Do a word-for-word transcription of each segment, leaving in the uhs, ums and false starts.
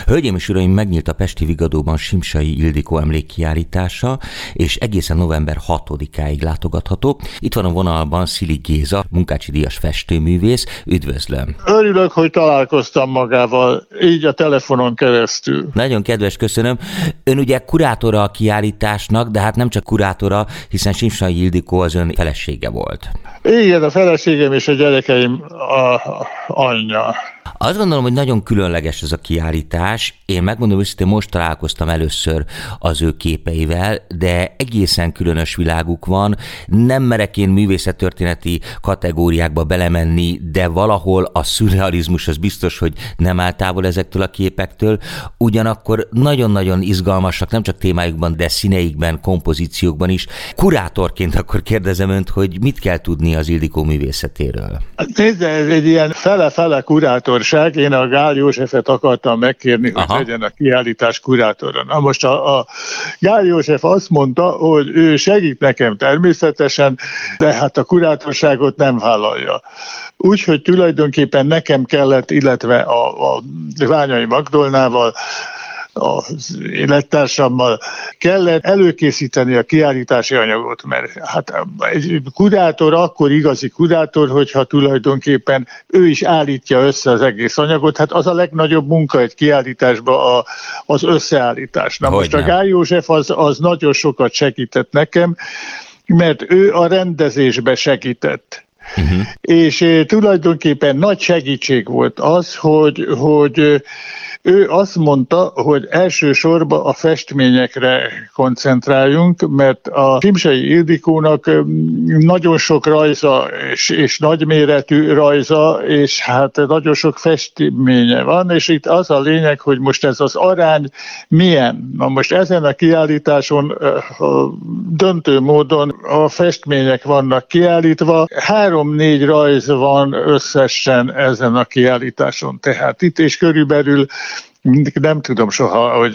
Hölgyeim és uraim, megnyílt a Pesti Vigadóban Simsai Ildikó emlékkiállítása, és egészen november hatodikáig látogatható. Itt van a vonalban Szili Géza, Munkácsi díjas festőművész. Üdvözlöm! Örülök, hogy találkoztam magával, így a telefonon keresztül. Nagyon kedves, köszönöm. Ön ugye kurátora a kiállításnak, de hát nem csak kurátora, hiszen Simsai Ildikó az ön felesége volt. Igen, a feleségem és a gyerekeim a anyja. Azt gondolom, hogy nagyon különleges ez a kiállítás. Én megmondom őszintén, most találkoztam először az ő képeivel, de egészen különös világuk van. Nem merek én művészettörténeti kategóriákba belemenni, de valahol a szürrealizmus az biztos, hogy nem áll távol ezektől a képektől. Ugyanakkor nagyon-nagyon izgalmasak, nem csak témájukban, de színeikben, kompozíciókban is. Kurátorként akkor kérdezem önt, hogy mit kell tudni az Ildikó művészetéről? Nézd, ez egy ilyen fele-fele kurátorság. Én a Gál Józsefet akartam megkérni, hogy Aha. legyen a kiállítás kurátora. Na most a, a Gál József azt mondta, hogy ő segít nekem természetesen, de hát a kurátorságot nem vállalja. Úgyhogy tulajdonképpen nekem kellett, illetve a, a Ványai Magdolnával, az élettársammal kellett előkészíteni a kiállítási anyagot, mert hát egy kurátor akkor igazi kurátor, hogyha tulajdonképpen ő is állítja össze az egész anyagot, hát az a legnagyobb munka egy kiállításban a, az összeállítás. Na most a Gál József az, az nagyon sokat segített nekem, mert ő a rendezésbe segített. Uh-huh. És e, tulajdonképpen nagy segítség volt az, hogy, hogy ő azt mondta, hogy elsősorban a festményekre koncentráljunk, mert a Simsai Ildikónak nagyon sok rajza és, és nagyméretű rajza, és hát nagyon sok festménye van, és itt az a lényeg, hogy most ez az arány milyen. Na most ezen a kiállításon a döntő módon a festmények vannak kiállítva, három-négy rajz van összesen ezen a kiállításon, tehát itt és körülbelül nem tudom soha, hogy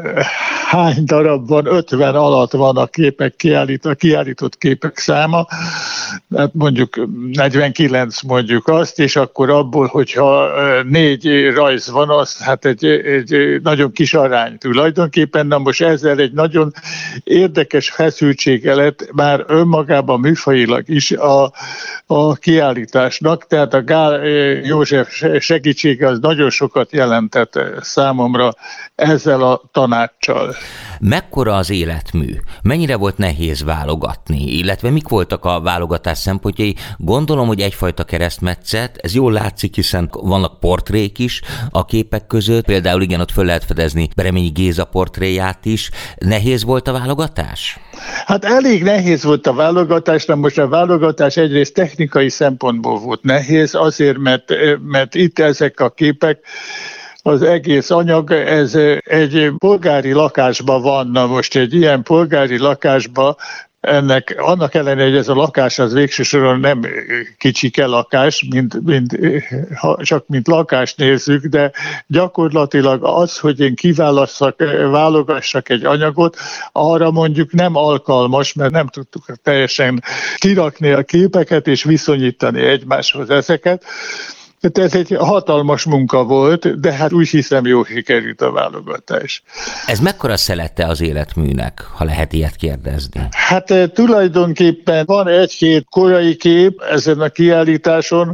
hány darab van, ötven alatt van a képek kiállít, a kiállított képek száma, hát mondjuk negyvenkilenc mondjuk azt, és akkor abból, hogyha négy rajz van, az hát egy, egy nagyon kis arány tulajdonképpen. Na most ezzel egy nagyon érdekes feszültsége lett már önmagában műfajilag is a, a kiállításnak, tehát a Gál József segítsége az nagyon sokat jelentett számomra ezzel a tanáccsal. Mekkora az életmű? Mennyire volt nehéz válogatni? Illetve mik voltak a válogatás szempontjai? Gondolom, hogy egyfajta keresztmetszet, ez jól látszik, hiszen vannak portrék is a képek között, például igen, ott föl lehet fedezni Bereményi Géza portréját is. Nehéz volt a válogatás? Hát elég nehéz volt a válogatás, de most a válogatás egyrészt technikai szempontból volt nehéz, azért, mert, mert itt ezek a képek, az egész anyag, ez egy polgári lakásban van. Na most egy ilyen polgári lakásban ennek, annak ellenére, hogy ez a lakás az végső soron nem kicsike lakás, mint, mint, csak mint lakást nézzük, de gyakorlatilag az, hogy én kiválasszak, válogassak egy anyagot, arra mondjuk nem alkalmas, mert nem tudtuk teljesen kirakni a képeket és viszonyítani egymáshoz ezeket. Tehát ez egy hatalmas munka volt, de hát úgy hiszem, jól sikerült a válogatás. Ez mekkora szelete az életműnek, ha lehet ilyet kérdezni? Hát tulajdonképpen van egy-két korai kép ezen a kiállításon,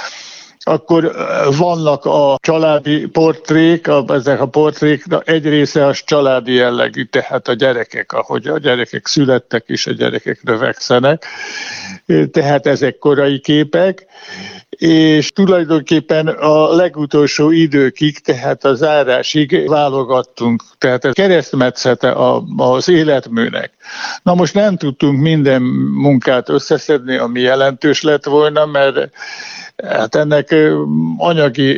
akkor vannak a családi portrék, ezek a portrék, egy része az családi jellegű, tehát a gyerekek, ahogy a gyerekek születtek és a gyerekek növekszenek, tehát ezek korai képek, és tulajdonképpen a legutolsó időkig, tehát a zárásig válogattunk, tehát ez keresztmetszete az életműnek. Na most nem tudtunk minden munkát összeszedni, ami jelentős lett volna, mert hát ennek anyagi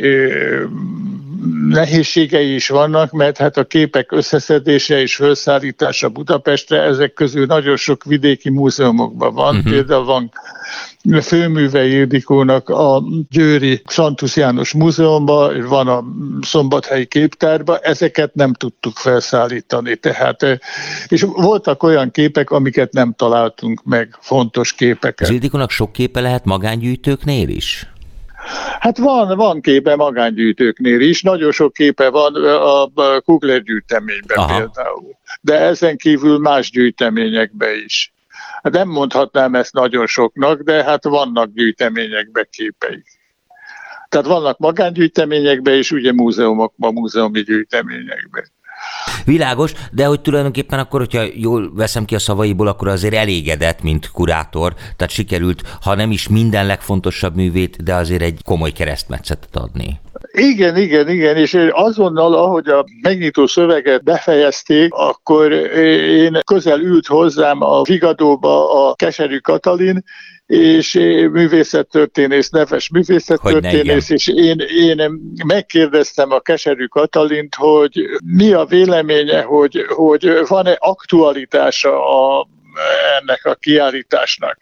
nehézségei is vannak, mert hát a képek összeszedése és felszállítása Budapestre, ezek közül nagyon sok vidéki múzeumokban van. Uh-huh. Például van főműve Ildikónak a győri Szantusz János Múzeumban, van a Szombathelyi Képtárban, ezeket nem tudtuk felszállítani. Tehát, és voltak olyan képek, amiket nem találtunk meg, fontos képeket. Az Ildikónak sok képe lehet magángyűjtőknél is? Hát van, van képe magángyűjtőknél is, nagyon sok képe van a Kugler gyűjteményben Aha. például, de ezen kívül más gyűjteményekben is. Hát nem mondhatnám ezt nagyon soknak, de hát vannak gyűjteményekben képeik. Tehát vannak magángyűjteményekben és ugye múzeumokban, múzeumi gyűjteményekben. Világos, de hogy tulajdonképpen akkor, hogyha jól veszem ki a szavaiból, akkor azért elégedett, mint kurátor, tehát sikerült, ha nem is minden legfontosabb művét, de azért egy komoly keresztmetszetet adni. Igen, igen, igen, és azonnal, ahogy a megnyitó szöveget befejezték, akkor én közel ült hozzám a Vigadóba a Keserű Katalin, és művészettörténész, neves művészettörténész, és én, én megkérdeztem a Keserű Katalint, hogy mi a véleménye, hogy, hogy van-e aktualitása a ennek a kiállításnak.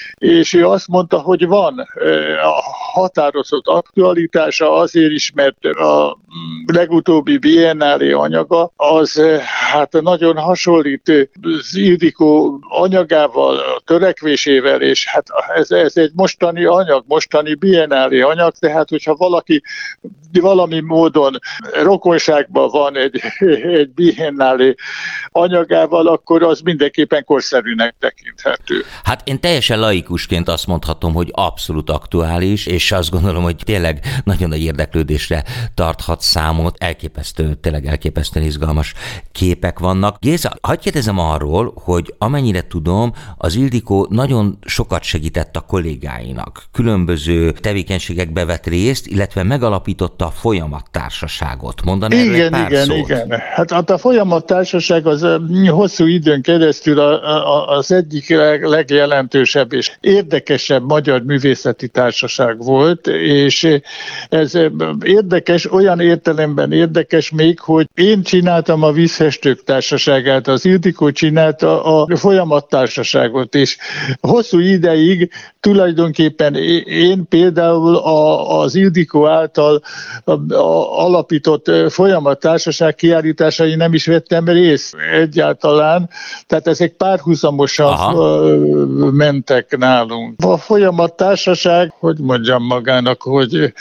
És ő azt mondta, hogy van a határozott aktualitása, azért is, mert a legutóbbi biennálé anyaga az hát nagyon hasonlít az Ildikó anyagával, a törekvésével, és hát ez, ez egy mostani anyag, mostani biennálé anyag, tehát hogyha valaki valami módon rokonságban van egy, egy biennálé anyagával, akkor az mindenképpen korszerűnek tekinthető. Hát én teljesen laikusként azt mondhatom, hogy abszolút aktuális, és azt gondolom, hogy tényleg nagyon nagy érdeklődésre tarthat számot. Elképesztő, tényleg elképesztően izgalmas képek vannak. Géza, hadd kérdezem arról, hogy amennyire tudom, az Ildikó nagyon sokat segített a kollégáinak. Különböző tevékenységekbe vett részt, illetve megalapította a Folyamattársaságot. Mondani erről egy pár igen, szót? Igen, igen. Hát a Folyamattársaság az hosszú időn keresztül a, a, az egyik leg, legjelentősebb és érdekesebb magyar művészeti társaság volt, és ez érdekes, olyan értelemben érdekes még, hogy én csináltam a Vízfestők Társaságát, az Ildikó csinálta a Folyamattársaságot, és hosszú ideig tulajdonképpen én például a, az Ildikó által a, a, alapított Folyamattársaság kiállításai nem is vettem részt egyáltalán, tehát ezek párhuzamosan Aha. mentek nálunk. A Folyamattársaság, hogy mondjam magának, hogy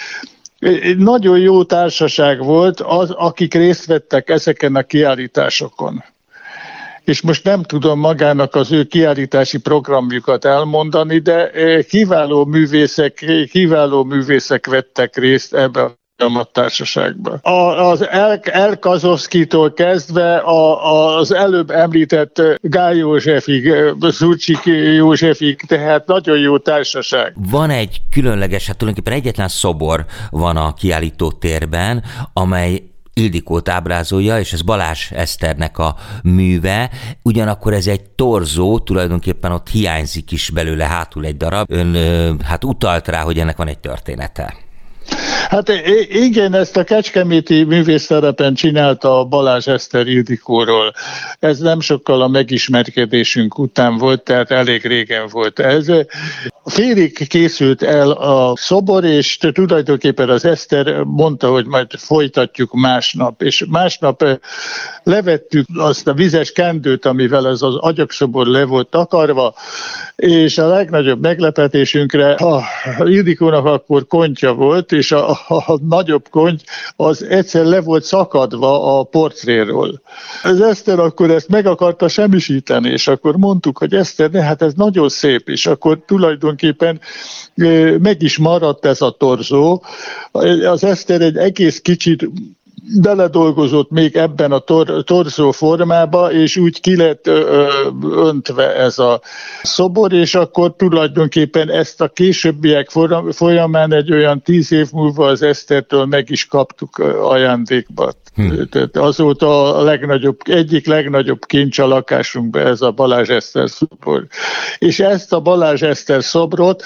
egy nagyon jó társaság volt az, akik részt vettek ezeken a kiállításokon. És most nem tudom magának az ő kiállítási programjukat elmondani, de kiváló művészek, kiváló művészek vettek részt ebbe a Folyamattársaságban. Az El, El Kazovszkitól kezdve a, az előbb említett Gál Józsefig, Zurcsik Józsefig, tehát nagyon jó társaság. Van egy különleges, hát tulajdonképpen egyetlen szobor van a kiállító térben, amely Ildikót ábrázolja, és ez Balázs Eszternek a műve, ugyanakkor ez egy torzó, tulajdonképpen ott hiányzik is belőle hátul egy darab. Ön hát utalt rá, hogy ennek van egy története. Hát igen, ezt a kecskeméti művészterepen csinálta a Balázs Eszter Ildikóról. Ez nem sokkal a megismerkedésünk után volt, tehát elég régen volt ez. Félig készült el a szobor, és tulajdonképpen az Eszter mondta, hogy majd folytatjuk másnap, és másnap levettük azt a vizes kendőt, amivel ez az agyagszobor le volt takarva, és a legnagyobb meglepetésünkre a Ildikónak akkor kontja volt, és a, a nagyobb konty az egyszer le volt szakadva a portréről. Az Eszter akkor ezt meg akarta semmisíteni, és akkor mondtuk, hogy Eszter, ne, hát ez nagyon szép, és akkor tulajdonképpen meg is maradt ez a torzó. Az Eszter egy egész kicsit beledolgozott még ebben a tor- torzó formába, és úgy ki lett ö, öntve ez a szobor, és akkor tulajdonképpen ezt a későbbiek folyamán egy olyan tíz év múlva az Esztertől meg is kaptuk ajándékba. Hmm. Tehát azóta a legnagyobb, egyik legnagyobb kincs a lakásunkban ez a Balázs Eszter szobor. És ezt a Balázs Eszter szobrot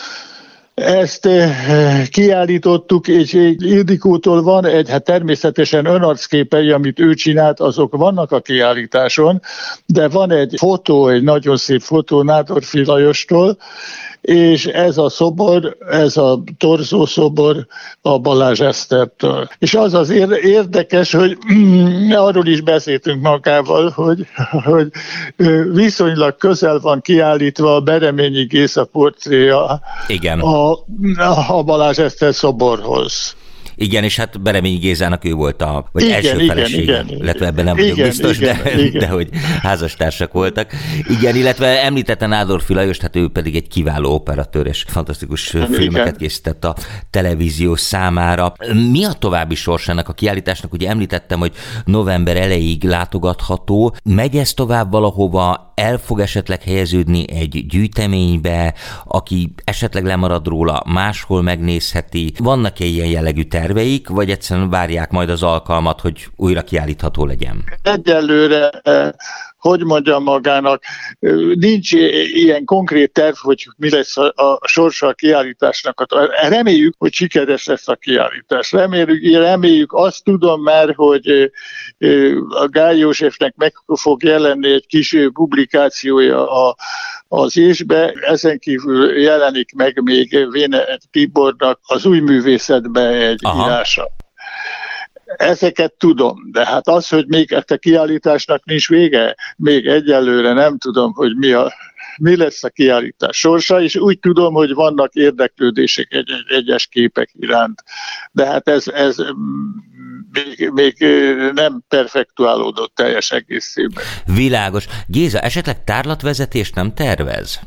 Ezt kiállítottuk, és Ildikótól van egy, hát természetesen önarcképei, amit ő csinált, azok vannak a kiállításon, de van egy fotó, egy nagyon szép fotó Nádorfi Lajostól, és ez a szobor, ez a torzó szobor a Balázs Esztertől. És az az érdekes, hogy mm, arról is beszéltünk magával, hogy, hogy viszonylag közel van kiállítva a Bereményi Géza portréja Igen. A, a Balázs Eszter szoborhoz. Igen, és hát Bereményi Gézának ő volt a vagy igen, első igen, felesége, igen, illetve ebben nem vagyok igen, biztos, igen, de, igen. de hogy házastársak voltak. Igen, illetve említette Nádorfi Lajost, hát ő pedig egy kiváló operatőr, és fantasztikus igen. filmeket készített a televízió számára. Mi a további sors ennek a kiállításnak? Ugye említettem, hogy november elejéig látogatható. Megy ez tovább valahova? El fog esetleg helyeződni egy gyűjteménybe, aki esetleg lemarad róla, máshol megnézheti? Vannak-e ilyen jellegű terveik, vagy egyszerűen várják majd az alkalmat, hogy újra kiállítható legyen? Egyelőre, hogy mondjam magának, nincs ilyen konkrét terv, hogy mi lesz a, a sorsa a kiállításnak. Reméljük, hogy sikeres lesz a kiállítás. Reméljük, reméljük azt tudom már, hogy a Gál Józsefnek meg fog jelenni egy kis publikációja a, az ésbe. Ezen kívül jelenik meg még Véne Tibornak az Új művészetbe egy Aha. írása. Ezeket tudom, de hát az, hogy még ezt a kiállításnak nincs vége, még egyelőre nem tudom, hogy mi, a, mi lesz a kiállítás sorsa, és úgy tudom, hogy vannak érdeklődések egy, egy, egyes képek iránt, de hát ez, ez még, még nem perfektuálódott teljes egészében. Világos. Géza, esetleg tárlatvezetést nem tervez?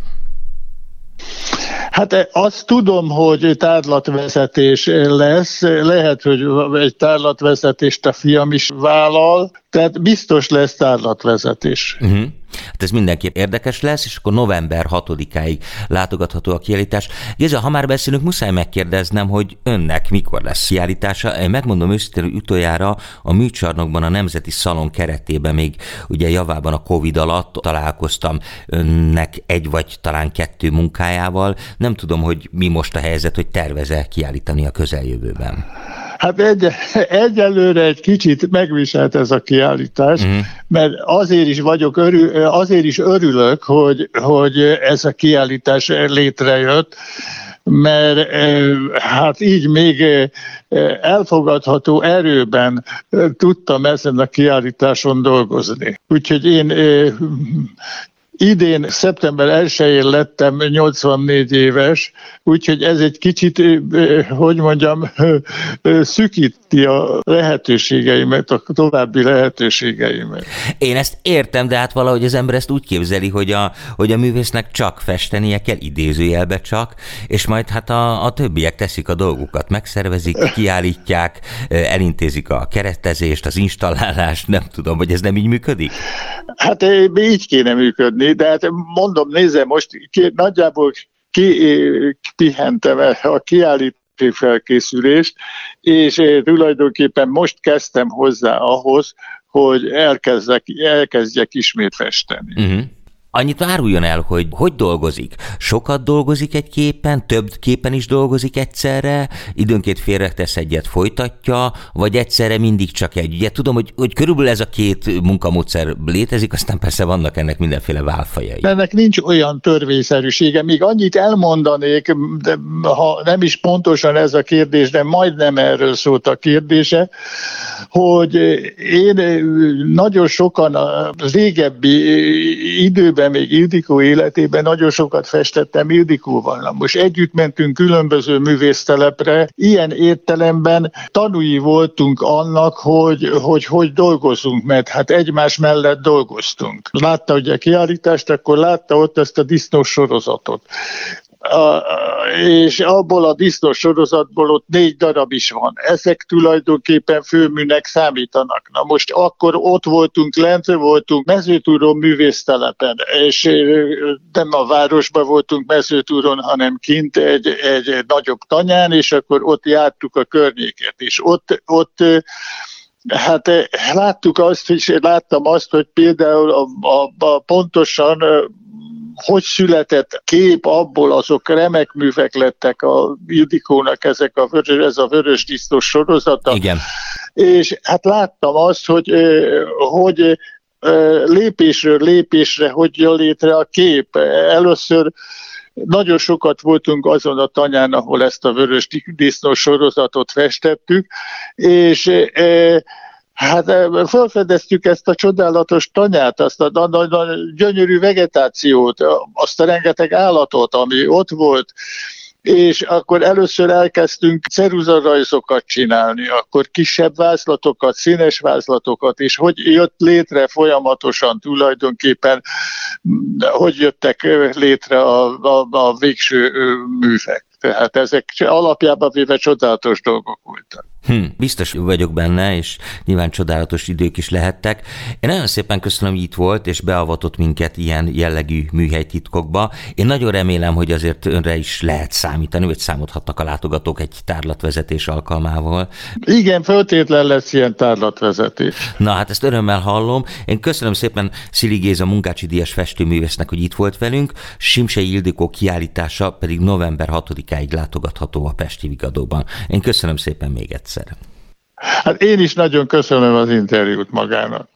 Hát azt tudom, hogy tárlatvezetés lesz, lehet, hogy egy tárlatvezetést a fiam is vállal, tehát biztos lesz tárlatvezetés. Uh-huh. Hát ez mindenképp érdekes lesz, és akkor november hatodikáig látogatható a kiállítás. Géza, ha már beszélünk, muszáj megkérdeznem, hogy önnek mikor lesz kiállítása. Én megmondom őszintén, hogy utoljára a műcsarnokban, a Nemzeti Szalon keretében még ugye javában a Covid alatt találkoztam önnek egy vagy talán kettő munkájával. Nem tudom, hogy mi most a helyzet, hogy tervez-e kiállítani a közeljövőben. Hát egy, egyelőre egy kicsit megviselt ez a kiállítás, uh-huh. mert azért is vagyok örül, azért is örülök, hogy, hogy ez a kiállítás létrejött, mert hát így még elfogadható erőben tudtam ezen a kiállításon dolgozni. Úgyhogy én idén szeptember elsején lettem nyolcvannégy éves, úgyhogy ez egy kicsit, hogy mondjam, szűkíti a lehetőségeimet, a további lehetőségeimet. Én ezt értem, de hát valahogy az ember ezt úgy képzeli, hogy a, hogy a művésznek csak festenie kell, idézőjelbe csak, és majd hát a, a többiek teszik a dolgukat, megszervezik, kiállítják, elintézik a keretezést, az installálást, nem tudom, hogy ez nem így működik? Hát így kéne működni. De hát mondom, nézze, most ki, nagyjából kipihentem a kiállítási felkészülést, és tulajdonképpen most kezdtem hozzá ahhoz, hogy elkezdek, elkezdjek ismét festeni. Uh-huh. Annyit áruljon el, hogy hogy dolgozik? Sokat dolgozik egy képen, több képen is dolgozik egyszerre, időnként félretesz egyet, folytatja, vagy egyszerre mindig csak egy. Ugye tudom, hogy, hogy körülbelül ez a két munkamódszer létezik, aztán persze vannak ennek mindenféle válfajai. Ennek nincs olyan törvényszerűsége. Még annyit elmondanék, de ha nem is pontosan ez a kérdés, de majdnem erről szólt a kérdése, hogy én nagyon sokan a régebbi időben, még Ildikó életében nagyon sokat festettem Ildikóval. Most együtt mentünk különböző művésztelepre. Ilyen értelemben tanúi voltunk annak, hogy hogy, hogy dolgozunk, mert hát egymás mellett dolgoztunk. Látta ugye a kiállítást, akkor látta ott ezt a disznós sorozatot. A, és abból a disznós sorozatból ott négy darab is van. Ezek tulajdonképpen főműnek számítanak. Na most akkor ott voltunk, lent voltunk Mezőtúron művésztelepen, és nem a városban voltunk Mezőtúron, hanem kint egy, egy nagyobb tanyán, és akkor ott jártuk a környéket, és ott, ott hát láttuk azt, és láttam azt, hogy például a, a, a pontosan hogy született kép, abból azok remek művek lettek a Ildikónak, ezek a vörös, ez a vörös disznós sorozata. Igen. És hát láttam azt, hogy, hogy lépésről lépésre hogy jön létre a kép. Először Nagyon sokat voltunk azon a tanyán, ahol ezt a vörös disznós sorozatot festettük, és e, hát felfedeztük ezt a csodálatos tanyát, azt a, a, a, a gyönyörű vegetációt, azt a rengeteg állatot, ami ott volt, és akkor először elkezdtünk ceruzarajzokat csinálni, akkor kisebb vázlatokat, színes vázlatokat, és hogy jött létre folyamatosan tulajdonképpen, hogy jöttek létre a, a, a végső művek. Tehát ezek alapjában véve csodálatos dolgok voltak. Hm, biztos vagyok benne, és nyilván csodálatos idők is lehettek. Én nagyon szépen köszönöm, hogy itt volt, és beavatott minket ilyen jellegű műhelytitkokba. Én nagyon remélem, hogy azért önre is lehet számítani, vagy számodhatnak a látogatók egy tárlatvezetés alkalmával. Igen, feltétlen lesz ilyen tárlatvezetés. Na hát ezt örömmel hallom. Én köszönöm szépen Szili Géza Munkácsi díjas festőművésznek, hogy itt volt velünk. Simsei Ildikó kiállítása pedig november hatodikáig látogatható a Pesti Vigadóban. Én köszönöm szépen még egyszer. Hát én is nagyon köszönöm az interjút magának.